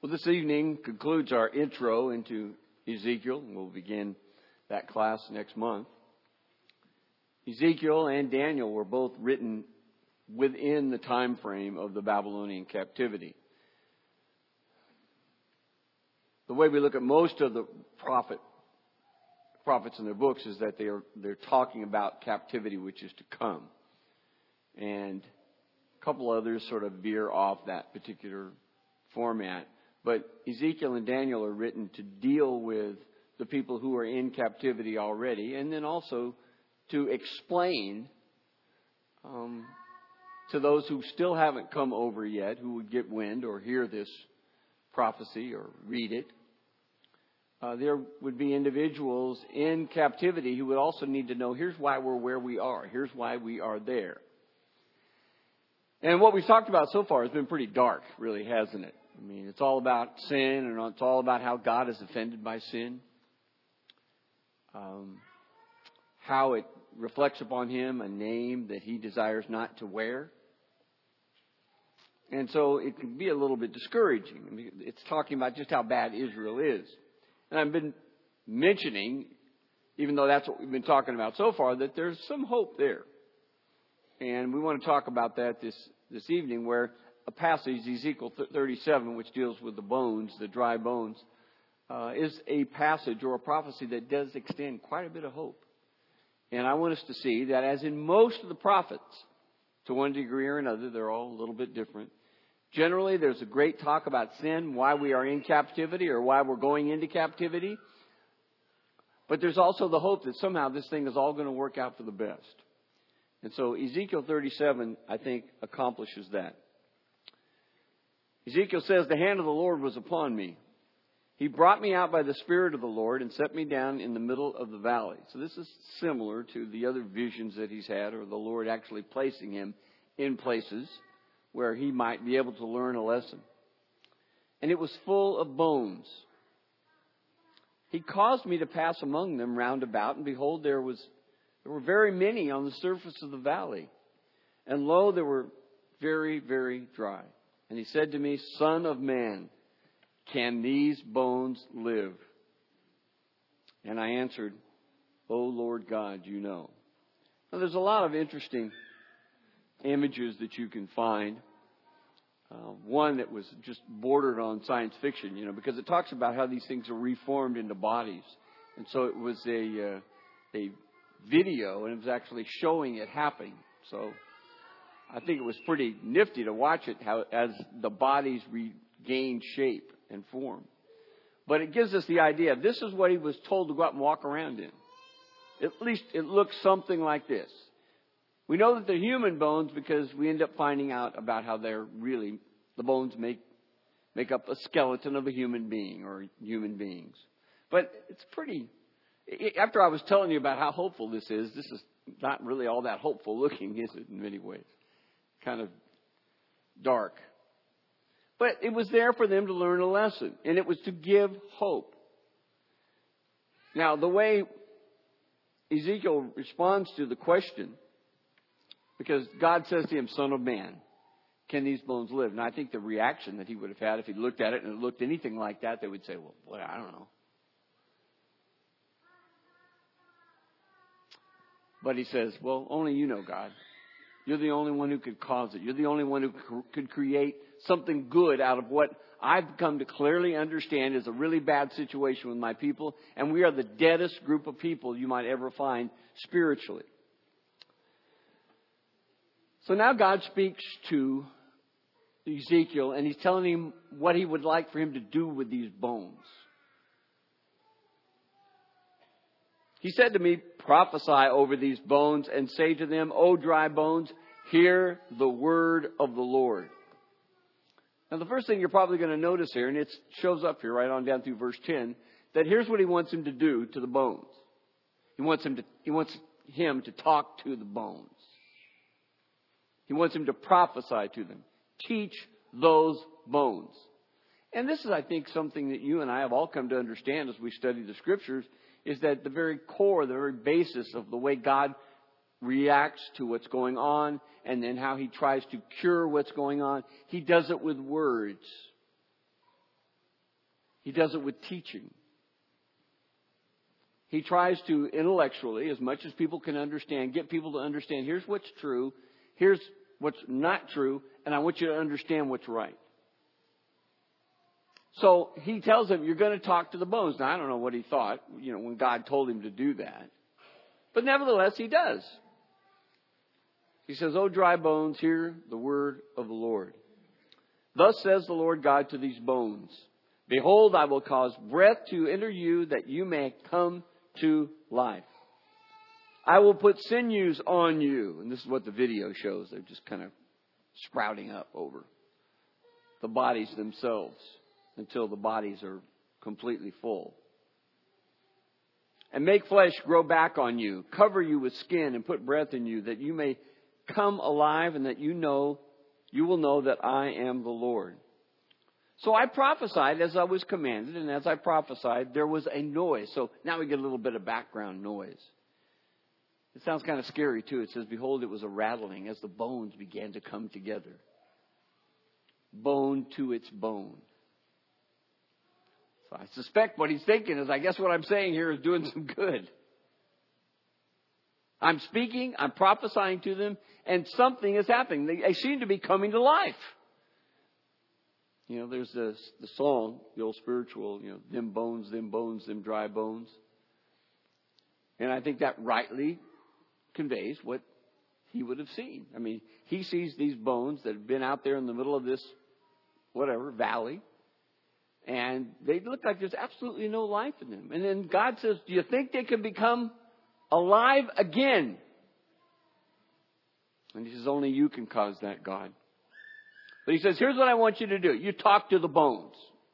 Well, this evening concludes our intro into Ezekiel, and we'll begin that class next month. Ezekiel and Daniel were both written within the time frame of the Babylonian captivity. The way we look at most of the prophets in their books is that they're talking about captivity which is to come. And a couple others sort of veer off that particular format. But Ezekiel and Daniel are written to deal with the people who are in captivity already, and then also to explain to those who still haven't come over yet, who would get wind or hear this prophecy or read it. There would be individuals in captivity who would also need to know, here's why we're where we are. Here's why we are there. And what we've talked about so far has been pretty dark, really, hasn't it? I mean, it's all about sin, and it's all about how God is offended by sin. How it reflects upon him a name that he desires not to wear. And so it can be a little bit discouraging. I mean, it's talking about just how bad Israel is. And I've been mentioning, even though that's what we've been talking about so far, that there's some hope there. And we want to talk about that this evening, where a passage, Ezekiel 37, which deals with the bones, the dry bones, is a passage or a prophecy that does extend quite a bit of hope. And I want us to see that, as in most of the prophets, to one degree or another, they're all a little bit different. Generally, there's a great talk about sin, why we are in captivity or why we're going into captivity. But there's also the hope that somehow this thing is all going to work out for the best. And so Ezekiel 37, I think, accomplishes that. Ezekiel says, the hand of the Lord was upon me. He brought me out by the Spirit of the Lord and set me down in the middle of the valley. So this is similar to the other visions that he's had, or the Lord actually placing him in places where he might be able to learn a lesson. And it was full of bones. He caused me to pass among them round about, and behold, there were very many on the surface of the valley. And lo, they were very, very dry. And he said to me, Son of man, can these bones live? And I answered, O Lord God, you know. Now, there's a lot of interesting images that you can find. One that was just bordered on science fiction, because it talks about how these things are reformed into bodies. And so it was a video, and it was actually showing it happening. So I think it was pretty nifty to watch it, how as the bodies regained shape and form. But it gives us the idea, this is what he was told to go out and walk around in. At least it looks something like this. We know that they're human bones because we end up finding out about how the bones make up a skeleton of a human being or human beings. But it's pretty, after I was telling you about how hopeful this is not really all that hopeful looking, is it, in many ways? Kind of dark. But it was there for them to learn a lesson, and it was to give hope. Now, the way Ezekiel responds to the question, because God says to him, Son of man, can these bones live? And I think the reaction that he would have had if he looked at it and it looked anything like that, they would say, well, boy, I don't know. But he says, well, only you know, God. You're the only one who could cause it. You're the only one who could create something good out of what I've come to clearly understand is a really bad situation with my people. And we are the deadest group of people you might ever find spiritually. So now God speaks to Ezekiel, and he's telling him what he would like for him to do with these bones. He said to me, prophesy over these bones and say to them, O dry bones, hear the word of the Lord. Now, the first thing you're probably going to notice here, and it shows up here right on down through verse 10, that here's what he wants him to do to the bones. He wants him to talk to the bones. He wants him to prophesy to them. Teach those bones. And this is, I think, something that you and I have all come to understand as we study the Scriptures, is that the very core, the very basis of the way God reacts to what's going on and then how he tries to cure what's going on, he does it with words. He does it with teaching. He tries to intellectually, as much as people can understand, get people to understand, here's what's true, here's what's not true, and I want you to understand what's right. So he tells them, you're going to talk to the bones. Now, I don't know what he thought, when God told him to do that. But nevertheless, he does. He says, O dry bones, hear the word of the Lord. Thus says the Lord God to these bones, behold, I will cause breath to enter you that you may come to life. I will put sinews on you. And this is what the video shows. They're just kind of sprouting up over the bodies themselves until the bodies are completely full. And make flesh grow back on you. Cover you with skin and put breath in you that you may come alive and that you will know that I am the Lord. So I prophesied as I was commanded, and as I prophesied, there was a noise. So now we get a little bit of background noise. It sounds kind of scary too. It says, behold, it was a rattling as the bones began to come together. Bone to its bone. So I suspect what he's thinking is, I guess what I'm saying here is doing some good. I'm speaking, I'm prophesying to them, and something is happening. They seem to be coming to life. There's the song, the old spiritual, them bones, them dry bones. And I think that rightly conveys what he would have seen. I mean, he sees these bones that have been out there in the middle of this, valley. And they look like there's absolutely no life in them. And then God says, do you think they can become alive again? And he says, only you can cause that, God. But he says, here's what I want you to do. You talk to the bones.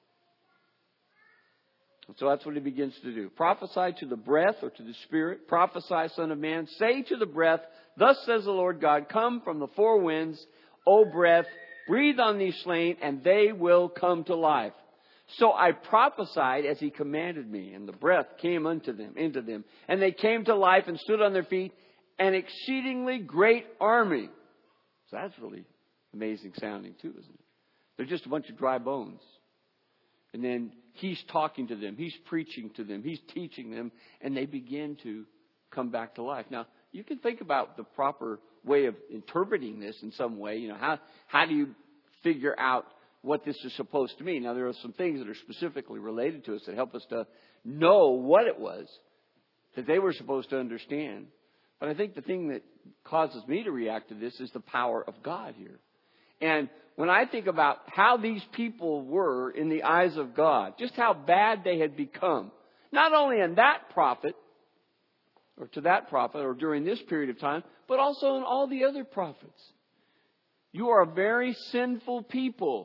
And so that's what he begins to do. Prophesy to the breath or to the spirit. Prophesy, son of man. Say to the breath, thus says the Lord God, come from the four winds, O breath, breathe on these slain, and they will come to life. So I prophesied as he commanded me, and the breath came into them, and they came to life and stood on their feet, an exceedingly great army. So that's really amazing sounding too, isn't it? They're just a bunch of dry bones. And then he's talking to them. He's preaching to them. He's teaching them. And they begin to come back to life. Now, you can think about the proper way of interpreting this in some way. How do you figure out what this is supposed to mean? Now, there are some things that are specifically related to us that help us to know what it was that they were supposed to understand. But I think the thing that causes me to react to this is the power of God here. And when I think about how these people were in the eyes of God, just how bad they had become, not only in that prophet, or to that prophet, or during this period of time, but also in all the other prophets. You are a very sinful people.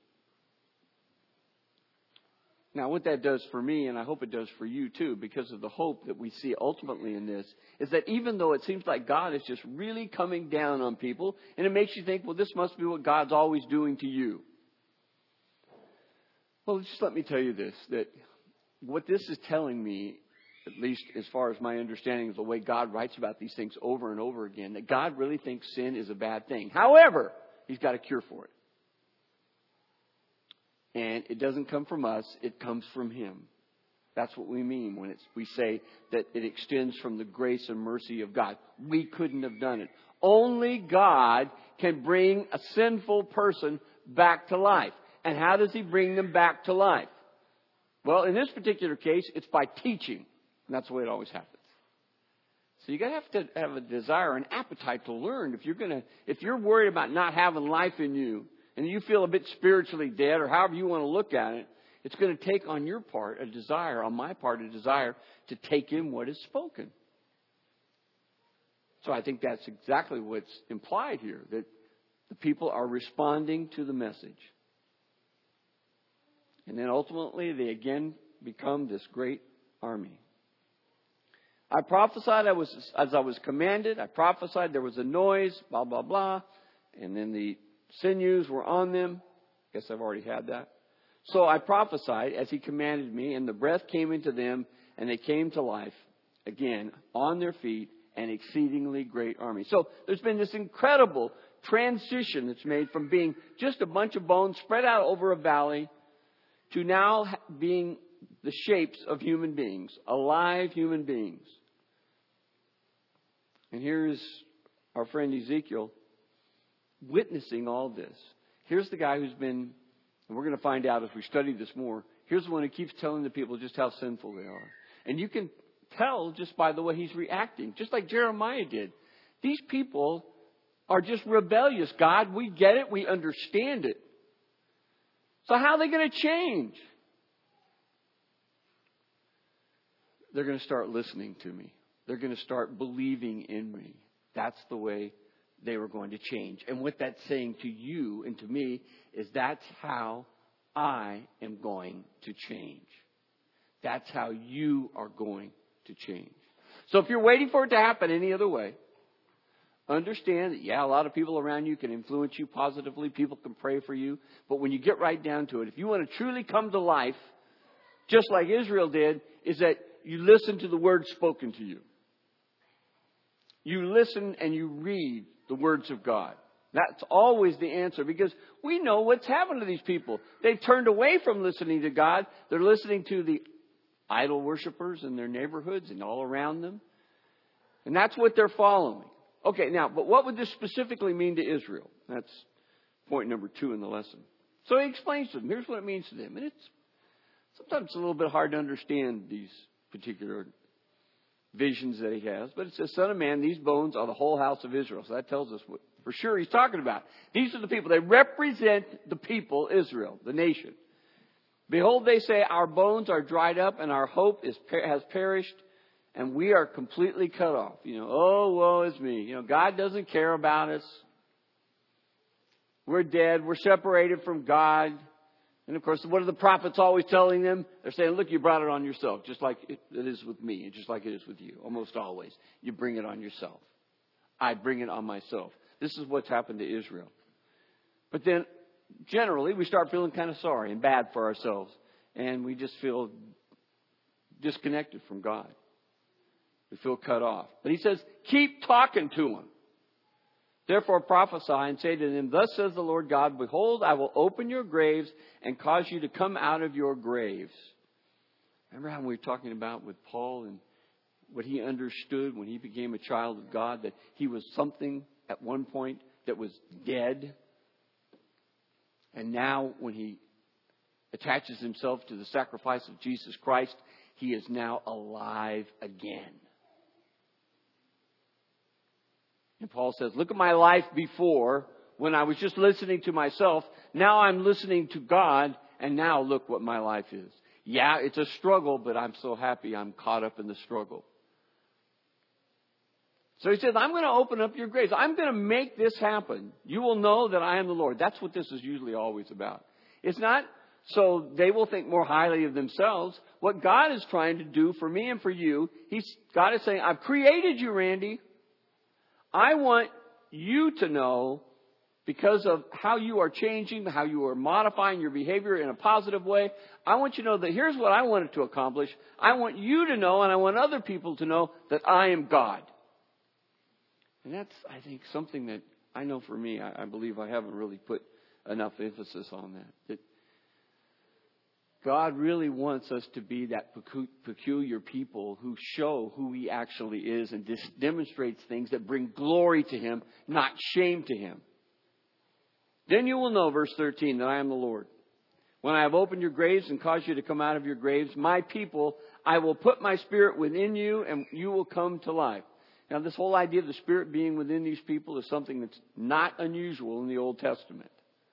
Now, what that does for me, and I hope it does for you too, because of the hope that we see ultimately in this, is that even though it seems like God is just really coming down on people, and it makes you think, well, this must be what God's always doing to you. Well, just let me tell you this, that what this is telling me, at least as far as my understanding of the way God writes about these things over and over again, that God really thinks sin is a bad thing. However, He's got a cure for it. And it doesn't come from us, it comes from Him. That's what we mean when we say that it extends from the grace and mercy of God. We couldn't have done it. Only God can bring a sinful person back to life. And how does He bring them back to life? Well, in this particular case, it's by teaching. And that's the way it always happens. So you have to have a desire, an appetite to learn. If you're worried about not having life in you, and you feel a bit spiritually dead, or however you want to look at it, it's going to take on your part a desire, on my part a desire, to take in what is spoken. So I think that's exactly what's implied here, that the people are responding to the message. And then ultimately they again become this great army. I prophesied as I was commanded. I prophesied, there was a noise, blah, blah, blah. And then the sinews were on them. Guess I've already had that. So I prophesied as He commanded me, and the breath came into them, and they came to life again on their feet, an exceedingly great army. So there's been this incredible transition that's made from being just a bunch of bones spread out over a valley to now being the shapes of human beings, alive human beings. And here's our friend Ezekiel witnessing all this. Here's the guy who's been, and we're going to find out as we study this more, here's the one who keeps telling the people just how sinful they are. And you can tell just by the way he's reacting, just like Jeremiah did. These people are just rebellious. God, we get it. We understand it. So how are they going to change? They're going to start listening to me. They're going to start believing in me. That's the way they were going to change. And what that's saying to you and to me is that's how I am going to change. That's how you are going to change. So if you're waiting for it to happen any other way, understand that, a lot of people around you can influence you positively. People can pray for you. But when you get right down to it, if you want to truly come to life, just like Israel did, is that you listen to the words spoken to you. You listen and you read the words of God. That's always the answer, because we know what's happened to these people. They've turned away from listening to God. They're listening to the idol worshipers in their neighborhoods and all around them. And that's what they're following. Okay, now, but what would this specifically mean to Israel? That's point number 2 in the lesson. So he explains to them. Here's what it means to them. And it's sometimes a little bit hard to understand these particular visions that he has. But it says, Son of man, these bones are the whole house of Israel. So that tells us what for sure he's talking about. These are the people. They represent the people, Israel, the nation. Behold, they say, our bones are dried up and our hope has perished and we are completely cut off. Oh, woe is me. God doesn't care about us. We're dead. We're separated from God. And of course, what are the prophets always telling them? They're saying, look, you brought it on yourself, just like it is with me and just like it is with you. Almost always. You bring it on yourself. I bring it on myself. This is what's happened to Israel. But then, generally, we start feeling kind of sorry and bad for ourselves. And we just feel disconnected from God. We feel cut off. But he says, keep talking to them. Therefore prophesy and say to them, thus says the Lord God, behold, I will open your graves and cause you to come out of your graves. Remember how we were talking about with Paul and what he understood when he became a child of God, that he was something at one point that was dead. And now when he attaches himself to the sacrifice of Jesus Christ, he is now alive again. And Paul says, look at my life before, when I was just listening to myself. Now I'm listening to God, and now look what my life is. Yeah, it's a struggle, but I'm so happy I'm caught up in the struggle. So he says, I'm going to open up your graves. I'm going to make this happen. You will know that I am the Lord. That's what this is usually always about. It's not so they will think more highly of themselves. What God is trying to do for me and for you, God is saying, I've created you, Randy. I want you to know, because of how you are changing, how you are modifying your behavior in a positive way, I want you to know that here's what I wanted to accomplish. I want you to know, and I want other people to know, that I am God. And that's, I think, something that I know for me, I believe I haven't really put enough emphasis on that. That God really wants us to be that peculiar people who show who He actually is and demonstrates things that bring glory to Him, not shame to Him. Then you will know, verse 13, that I am the Lord. When I have opened your graves and caused you to come out of your graves, my people, I will put my spirit within you and you will come to life. Now, this whole idea of the Spirit being within these people is something that's not unusual in the Old Testament.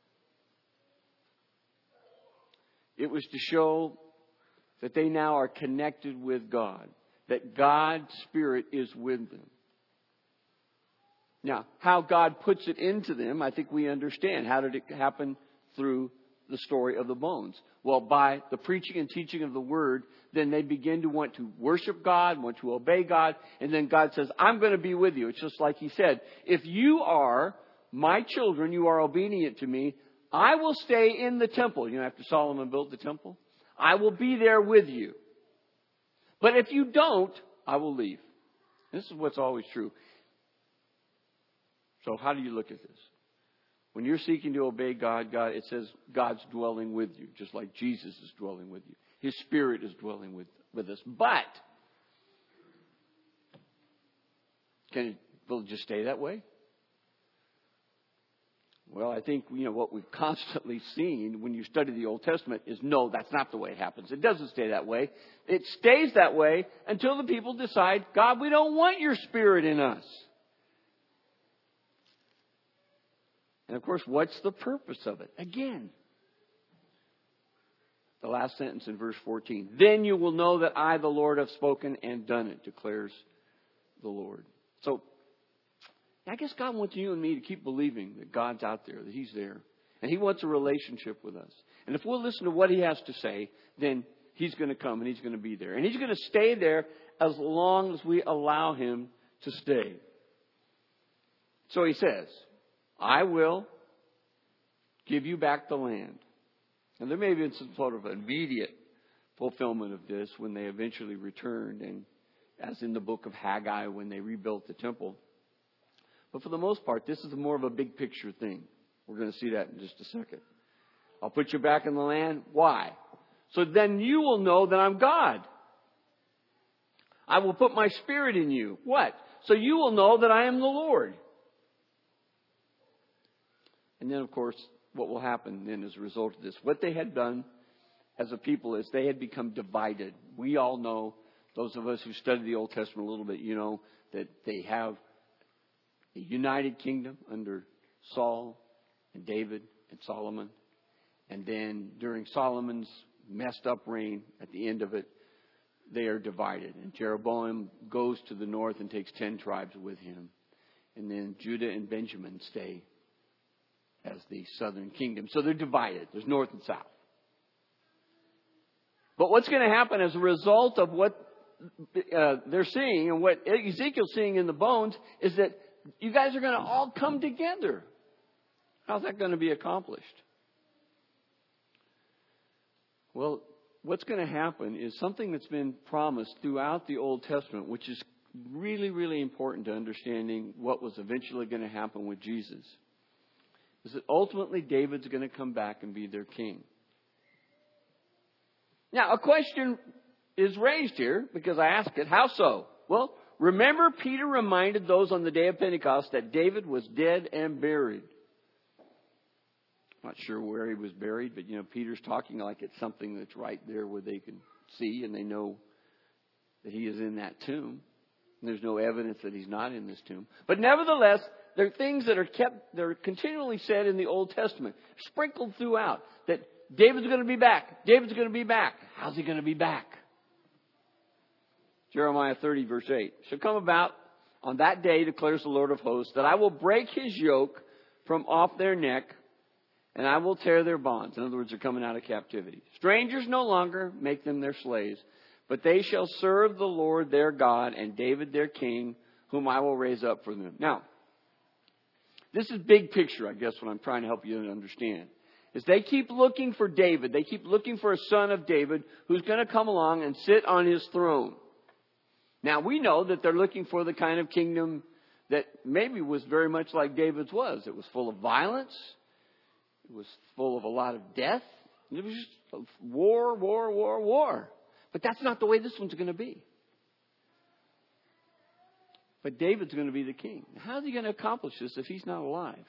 It was to show that they now are connected with God, that God's Spirit is with them. Now, how God puts it into them, I think we understand. How did it happen? Through the story of the bones. Well, by the preaching and teaching of the Word, then they begin to want to worship God, want to obey God, and then God says, I'm going to be with you. It's just like He said, if you are my children, you are obedient to me, I will stay in the temple. After Solomon built the temple, I will be there with you. But if you don't, I will leave. This is what's always true. So how do you look at this? When you're seeking to obey God, it says God's dwelling with you, just like Jesus is dwelling with you. His Spirit is dwelling with us. But will it just stay that way? Well, I think, what we've constantly seen when you study the Old Testament is no, that's not the way it happens. It doesn't stay that way. It stays that way until the people decide, God, we don't want your Spirit in us. And of course, what's the purpose of it? Again, the last sentence in verse 14. Then you will know that I, the Lord, have spoken and done it, declares the Lord. So, I guess God wants you and me to keep believing that God's out there, that He's there. And He wants a relationship with us. And if we'll listen to what He has to say, then He's going to come and He's going to be there. And He's going to stay there as long as we allow Him to stay. So He says, I will give you back the land. And there may have been some sort of immediate fulfillment of this when they eventually returned, and as in the book of Haggai when they rebuilt the temple. But for the most part, this is more of a big picture thing. We're going to see that in just a second. I'll put you back in the land. Why? So then you will know that I'm God. I will put my Spirit in you. What? So you will know that I am the Lord. And then, of course, what will happen then as a result of this? What they had done as a people is they had become divided. We all know, those of us who study the Old Testament a little bit, that they have a united kingdom under Saul and David and Solomon. And then during Solomon's messed up reign, at the end of it, they are divided. And Jeroboam goes to the north and takes 10 tribes with him. And then Judah and Benjamin stay as the southern kingdom. So they're divided. There's north and south. But what's going to happen as a result of what they're seeing and what Ezekiel's seeing in the bones is that you guys are going to all come together. How's that going to be accomplished? Well, what's going to happen is something that's been promised throughout the Old Testament, which is really, really important to understanding what was eventually going to happen with Jesus. Is that ultimately David's going to come back and be their king. Now, a question is raised here because I ask it, how so? Well, remember Peter reminded those on the day of Pentecost that David was dead and buried. I'm not sure where he was buried, but Peter's talking like it's something that's right there where they can see and they know that he is in that tomb. And there's no evidence that he's not in this tomb. But nevertheless, there are things that are continually said in the Old Testament, sprinkled throughout, that David's going to be back. David's going to be back. How's he going to be back? Jeremiah 30, verse 8. Shall come about on that day, declares the Lord of hosts, that I will break his yoke from off their neck, and I will tear their bonds. In other words, they're coming out of captivity. Strangers no longer make them their slaves, but they shall serve the Lord their God and David their king, whom I will raise up for them. Now, this is big picture, I guess, what I'm trying to help you to understand. Is they keep looking for David. They keep looking for a son of David who's going to come along and sit on his throne. Now, we know that they're looking for the kind of kingdom that maybe was very much like David's was. It was full of violence. It was full of a lot of death. It was just war, war, war, war. But that's not the way this one's going to be. But David's going to be the king. How's he going to accomplish this if he's not alive?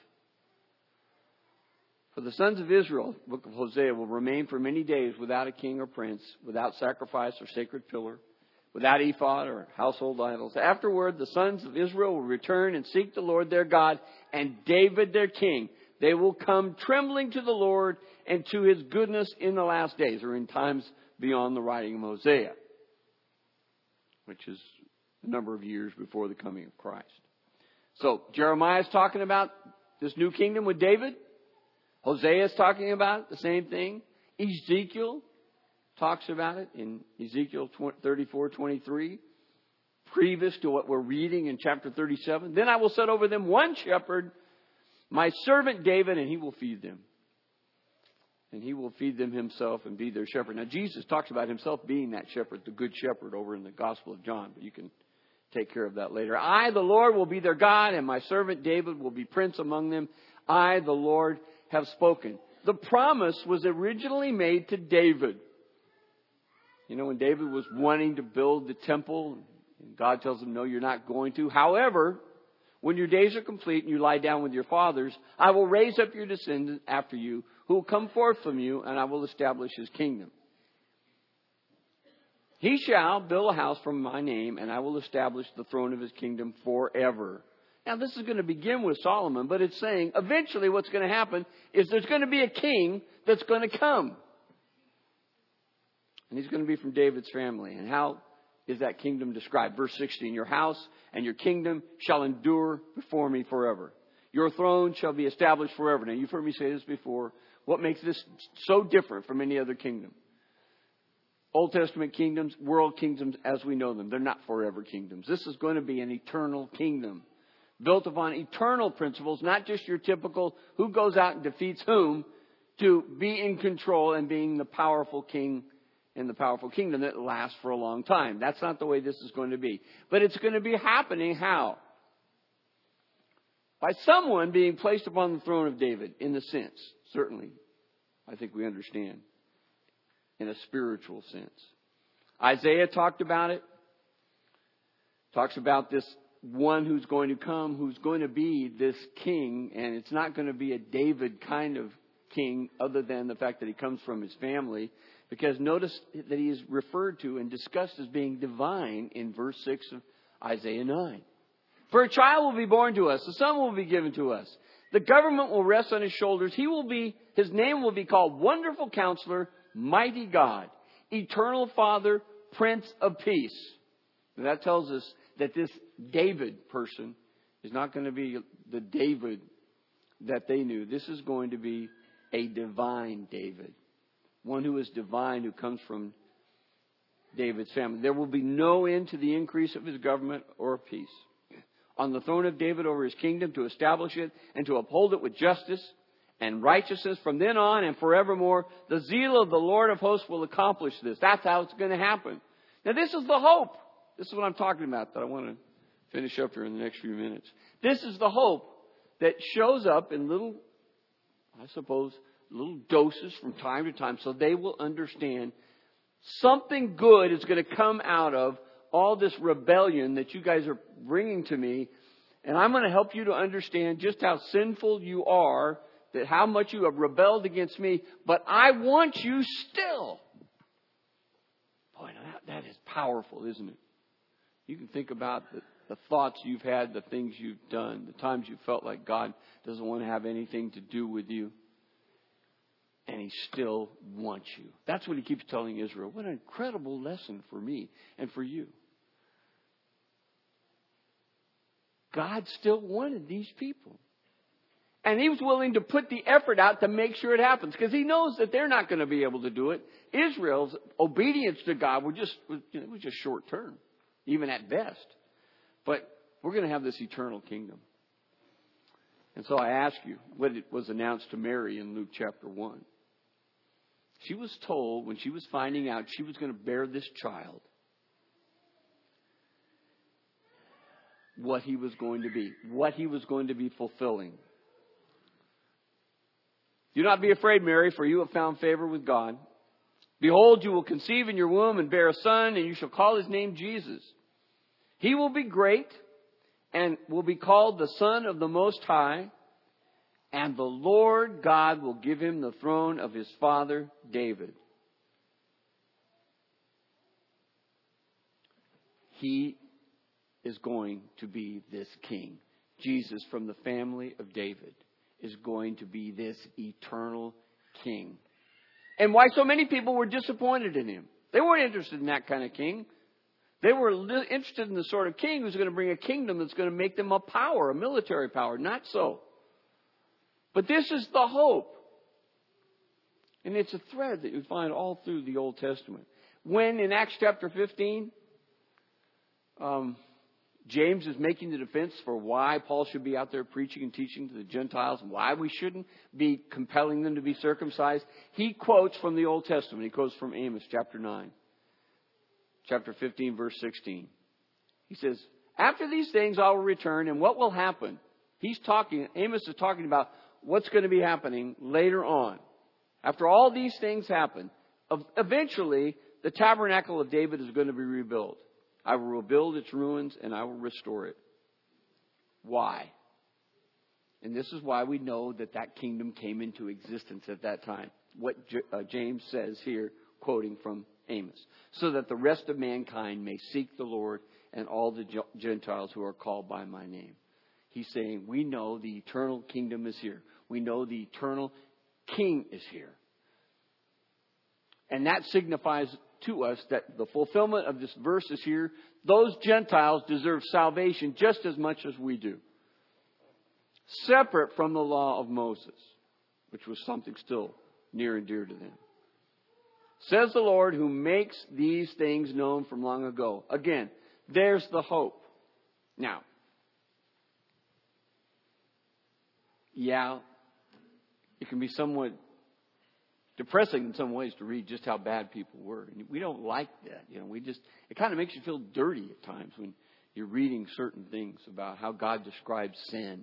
For the sons of Israel, the book of Hosea, will remain for many days without a king or prince, without sacrifice or sacred pillar, without ephod or household idols. Afterward, the sons of Israel will return and seek the Lord their God and David their king. They will come trembling to the Lord and to his goodness in the last days, or in times beyond the writing of Hosea, which is a number of years before the coming of Christ. So Jeremiah is talking about this new kingdom with David. Hosea is talking about the same thing. Ezekiel talks about it in Ezekiel 34:23, previous to what we're reading in chapter 37. Then I will set over them one shepherd, my servant David, and he will feed them. And he will feed them himself and be their shepherd. Now, Jesus talks about himself being that shepherd, the good shepherd, over in the Gospel of John. But you can take care of that later. I, the Lord, will be their God, and my servant David will be prince among them. I, the Lord, have spoken. The promise was originally made to David. You know, when David was wanting to build the temple, God tells him, no, you're not going to. However, when your days are complete and you lie down with your fathers, I will raise up your descendant after you, who will come forth from you, and I will establish his kingdom. He shall build a house from my name, and I will establish the throne of his kingdom forever. Now, this is going to begin with Solomon, but it's saying eventually what's going to happen is there's going to be a king that's going to come. And he's going to be from David's family. And how is that kingdom described? Verse 16, your house and your kingdom shall endure before me forever. Your throne shall be established forever. Now, you've heard me say this before. What makes this so different from any other kingdom? Old Testament kingdoms, world kingdoms as we know them, they're not forever kingdoms. This is going to be an eternal kingdom built upon eternal principles, not just your typical who goes out and defeats whom, to be in control and being the powerful king in the powerful kingdom that lasts for a long time. That's not the way this is going to be. But it's going to be happening how? By someone being placed upon the throne of David, in the sense, certainly, I think we understand, in a spiritual sense. Isaiah talked about it. Talks about this one who's going to come, who's going to be this king, and it's not going to be a David kind of king other than the fact that he comes from his family, because notice that he is referred to and discussed as being divine in verse 6 of Isaiah 9. For a child will be born to us, a son will be given to us. The government will rest on his shoulders. His name will be called Wonderful Counselor, Mighty God, Eternal Father, Prince of Peace. And that tells us that this David person is not going to be the David that they knew. This is going to be a divine David. One who is divine, who comes from David's family. There will be no end to the increase of his government or peace. On the throne of David over his kingdom, to establish it and to uphold it with justice and righteousness from then on and forevermore. The zeal of the Lord of hosts will accomplish this. That's how it's going to happen. Now, this is the hope. This is what I'm talking about that I want to finish up here in the next few minutes. This is the hope that shows up in little doses from time to time, so they will understand something good is going to come out of all this rebellion that you guys are bringing to me. And I'm going to help you to understand just how sinful you are, that how much you have rebelled against me, but I want you still. Boy, that is powerful, isn't it? You can think about the thoughts you've had, the things you've done, the times you felt like God doesn't want to have anything to do with you. And He still wants you. That's what He keeps telling Israel. What an incredible lesson for me and for you. God still wanted these people. And He was willing to put the effort out to make sure it happens. Because He knows that they're not going to be able to do it. Israel's obedience to God was just short term. Even at best. But we're going to have this eternal kingdom. And so I ask you, what it was announced to Mary in Luke chapter 1. She was told when she was finding out she was going to bear this child, what he was going to be, what he was going to be fulfilling. Do not be afraid, Mary, for you have found favor with God. Behold, you will conceive in your womb and bear a son, and you shall call his name Jesus. He will be great and will be called the Son of the Most High. And the Lord God will give him the throne of his father David. He is going to be this king. Jesus from the family of David is going to be this eternal king. And why so many people were disappointed in him? They weren't interested in that kind of king. They were interested in the sort of king who's going to bring a kingdom that's going to make them a power, a military power. Not so. But this is the hope. And it's a thread that you find all through the Old Testament. When in Acts chapter 15, James is making the defense for why Paul should be out there preaching and teaching to the Gentiles and why we shouldn't be compelling them to be circumcised, he quotes from the Old Testament. He quotes from Amos chapter 9. Chapter 15, verse 16. He says, after these things I will return, and what will happen? Amos is talking about what's going to be happening later on. After all these things happen, eventually the tabernacle of David is going to be rebuilt. I will rebuild its ruins and I will restore it. Why? And this is why we know that that kingdom came into existence at that time. What James says here, quoting from Amos. So that the rest of mankind may seek the Lord and all the Gentiles who are called by my name. He's saying, we know the eternal kingdom is here. We know the eternal king is here. And that signifies to us that the fulfillment of this verse is here. Those Gentiles deserve salvation just as much as we do. Separate from the law of Moses, which was something still near and dear to them. Says the Lord who makes these things known from long ago. Again, there's the hope. Now, yeah, it can be somewhat depressing in some ways to read just how bad people were. And we don't like that. It kind of makes you feel dirty at times when you're reading certain things about how God describes sin.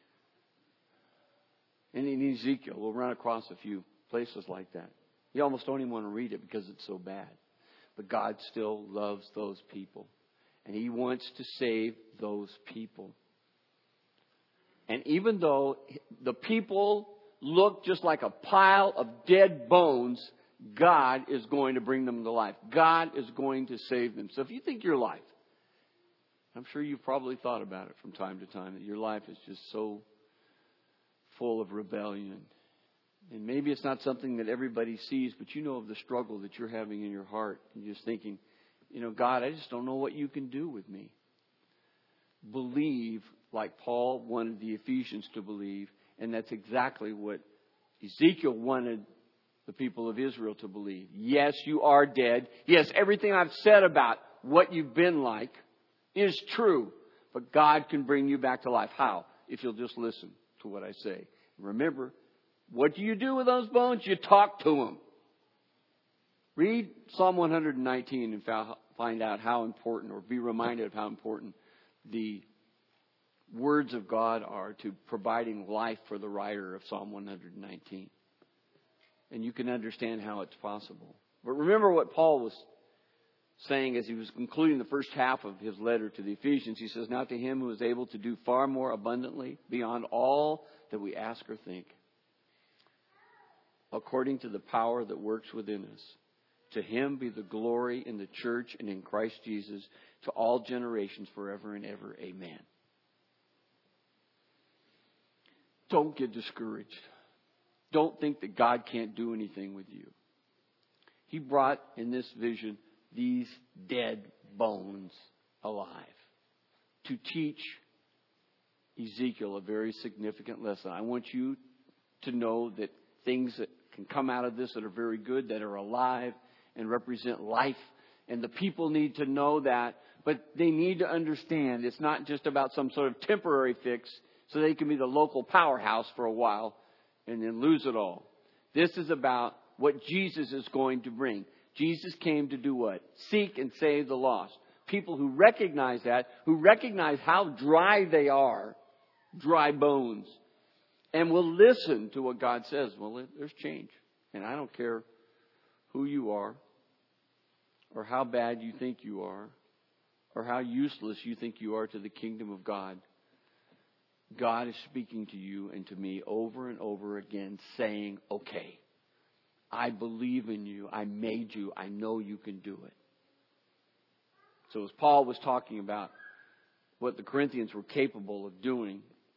And in Ezekiel, we'll run across a few places like that. You almost don't even want to read it because it's so bad. But God still loves those people. And He wants to save those people. And even though the people look just like a pile of dead bones, God is going to bring them to life. God is going to save them. So if you think your life, I'm sure you've probably thought about it from time to time, that your life is just so full of rebellion. And maybe it's not something that everybody sees, but you know of the struggle that you're having in your heart. And you're just thinking, God, I just don't know what you can do with me. Believe like Paul wanted the Ephesians to believe. And that's exactly what Ezekiel wanted the people of Israel to believe. Yes, you are dead. Yes, everything I've said about what you've been like is true. But God can bring you back to life. How? If you'll just listen to what I say. Remember, what do you do with those bones? You talk to them. Read Psalm 119 and find out how important, or be reminded of how important the words of God are to providing life for the writer of Psalm 119. And you can understand how it's possible. But remember what Paul was saying as he was concluding the first half of his letter to the Ephesians. He says, now to Him who is able to do far more abundantly beyond all that we ask or think, according to the power that works within us. To Him be the glory in the church and in Christ Jesus to all generations forever and ever. Amen. Don't get discouraged. Don't think that God can't do anything with you. He brought in this vision these dead bones alive to teach Ezekiel a very significant lesson. I want you to know that things that can come out of this that are very good, that are alive and represent life. And the people need to know that. But they need to understand it's not just about some sort of temporary fix so they can be the local powerhouse for a while and then lose it all. This is about what Jesus is going to bring. Jesus came to do what? Seek and save the lost. People who recognize that, who recognize how dry they are, dry bones, and will listen to what God says. Well, there's change. And I don't care who you are, or how bad you think you are, or how useless you think you are to the kingdom of God. God is speaking to you and to me over and over again, saying, okay, I believe in you. I made you. I know you can do it. So as Paul was talking about what the Corinthians were capable of doing,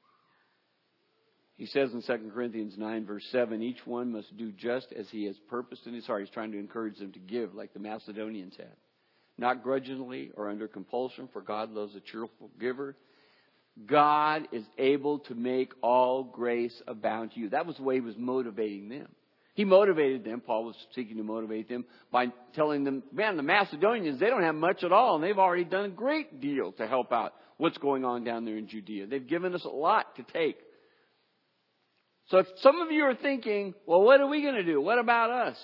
he says in 2 Corinthians 9, verse 7, each one must do just as he has purposed in his heart. He's trying to encourage them to give like the Macedonians had. Not grudgingly or under compulsion, for God loves a cheerful giver. God is able to make all grace abound to you. That was the way He was motivating them. He motivated them. Paul was seeking to motivate them by telling them, man, the Macedonians, they don't have much at all. And they've already done a great deal to help out what's going on down there in Judea. They've given us a lot to take. So if some of you are thinking, well, what are we going to do? What about us?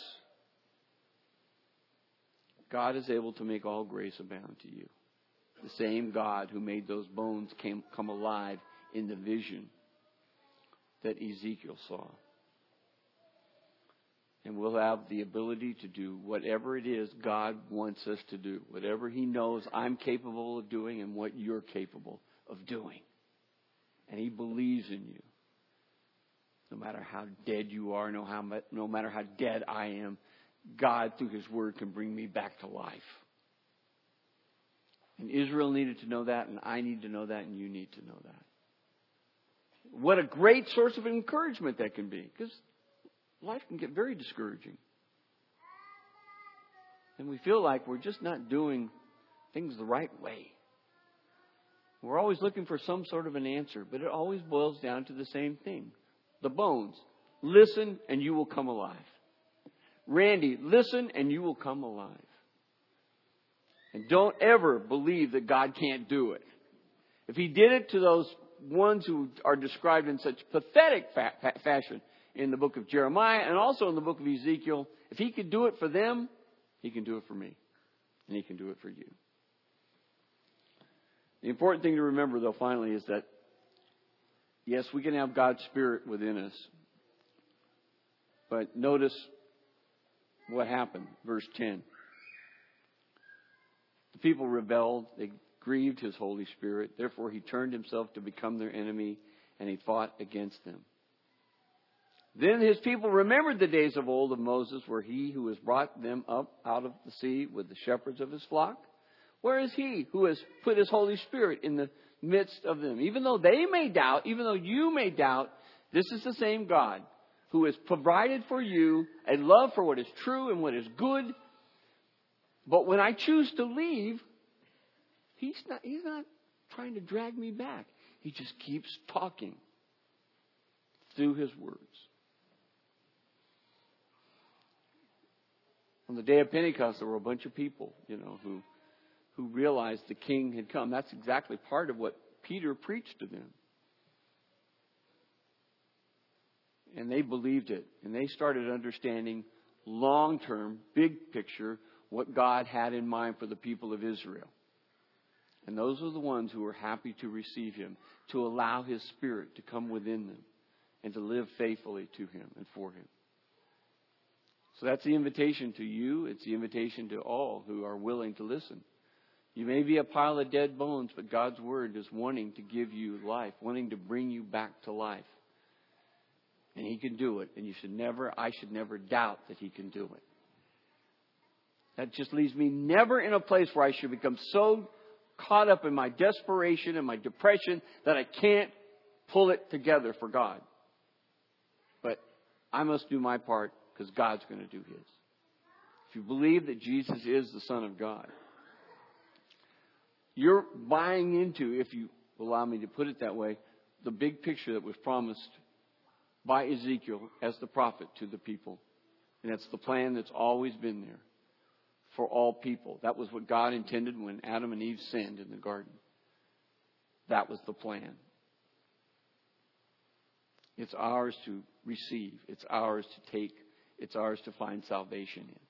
God is able to make all grace abound to you. The same God who made those bones come alive in the vision that Ezekiel saw. And we'll have the ability to do whatever it is God wants us to do. Whatever He knows I'm capable of doing and what you're capable of doing. And He believes in you. No matter how dead you are, no matter how dead I am, God, through His Word, can bring me back to life. And Israel needed to know that, and I need to know that, and you need to know that. What a great source of encouragement that can be. Because life can get very discouraging. And we feel like we're just not doing things the right way. We're always looking for some sort of an answer, but it always boils down to the same thing. The bones. Listen and you will come alive. Randy, listen and you will come alive. And don't ever believe that God can't do it. If He did it to those ones who are described in such pathetic fashion in the book of Jeremiah and also in the book of Ezekiel, if He could do it for them, He can do it for me. And He can do it for you. The important thing to remember, though, finally, is that, yes, we can have God's Spirit within us. But notice what happened. Verse 10. The people rebelled. They grieved His Holy Spirit. Therefore, He turned Himself to become their enemy, and He fought against them. Then His people remembered the days of old of Moses, where He who has brought them up out of the sea with the shepherds of His flock. Where is He who has put His Holy Spirit in the midst of them? Even though they may doubt, even though you may doubt, this is the same God who has provided for you a love for what is true and what is good. But when I choose to leave, He's not trying to drag me back. He just keeps talking through His words. On the day of Pentecost, there were a bunch of people, who realized the King had come. That's exactly part of what Peter preached to them. And they believed it. And they started understanding long-term, big picture, what God had in mind for the people of Israel. And those are the ones who were happy to receive Him, to allow His Spirit to come within them, and to live faithfully to Him and for Him. So that's the invitation to you. It's the invitation to all who are willing to listen. You may be a pile of dead bones, but God's Word is wanting to give you life, wanting to bring you back to life. And He can do it. And I should never doubt that He can do it. That just leaves me never in a place where I should become so caught up in my desperation and my depression that I can't pull it together for God. But I must do my part because God's going to do His. If you believe that Jesus is the Son of God, you're buying into, if you allow me to put it that way, the big picture that was promised by Ezekiel as the prophet to the people. And that's the plan that's always been there for all people. That was what God intended when Adam and Eve sinned in the garden. That was the plan. It's ours to receive. It's ours to take. It's ours to find salvation in.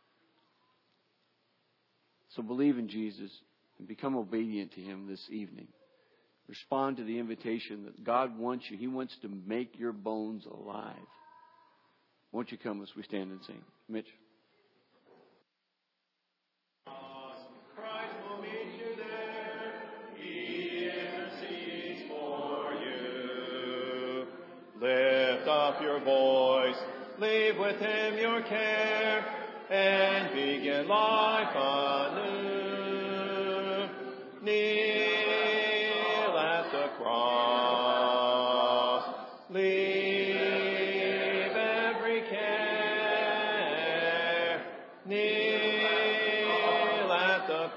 So believe in Jesus and become obedient to Him this evening. Respond to the invitation that God wants you. He wants to make your bones alive. Won't you come as we stand and sing? Mitch. Christ will meet you there. He intercedes for you. Lift up your voice. Leave with Him your care. And begin life anew. Kneel at the cross. Leave every care. Kneel at the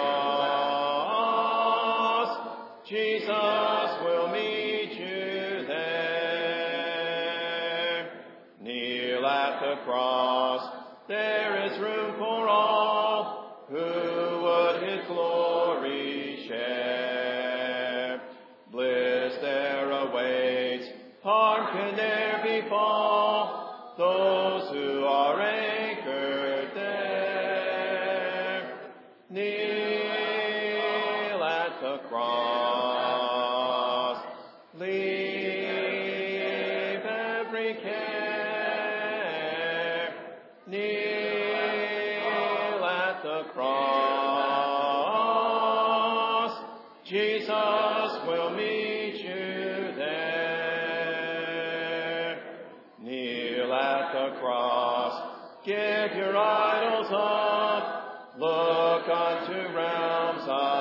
cross. Jesus will meet you there. Kneel at the cross. There is room for all who would His glory share. Bliss there awaits, harm can ne'er befall those who are anchored there. Kneel at the cross, leave cross. Jesus will meet you there. Kneel at the cross. Give your idols up. Look unto realms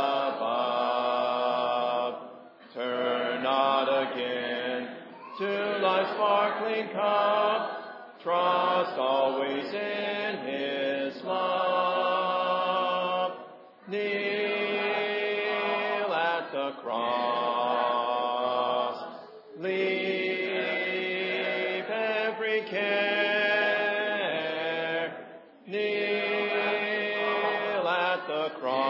above. Turn not again to life's sparkling cup. Trust always in His love. Kneel at the cross. Leave every care. Kneel at the cross.